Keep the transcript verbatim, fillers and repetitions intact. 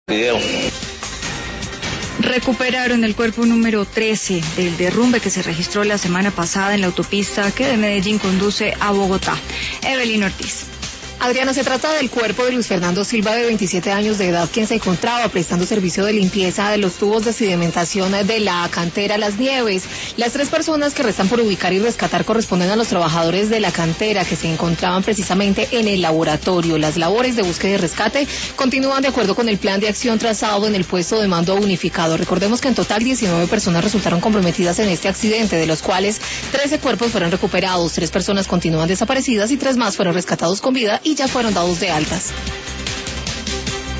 Video. Recuperaron el cuerpo número trece del derrumbe que se registró la semana pasada en la autopista que de Medellín conduce a Bogotá. Evelyn Ortiz. Adriana, se trata del cuerpo de Luis Fernando Silva, de veintisiete años de edad, quien se encontraba prestando servicio de limpieza de los tubos de sedimentación de la cantera Las Nieves. Las tres personas que restan por ubicar y rescatar corresponden a los trabajadores de la cantera que se encontraban precisamente en el laboratorio. Las labores de búsqueda y rescate continúan de acuerdo con el plan de acción trazado en el puesto de mando unificado. Recordemos que en total diecinueve personas resultaron comprometidas en este accidente, de los cuales trece cuerpos fueron recuperados, tres personas continúan desaparecidas y tres más fueron rescatados con vida y ya fueron dados de altas.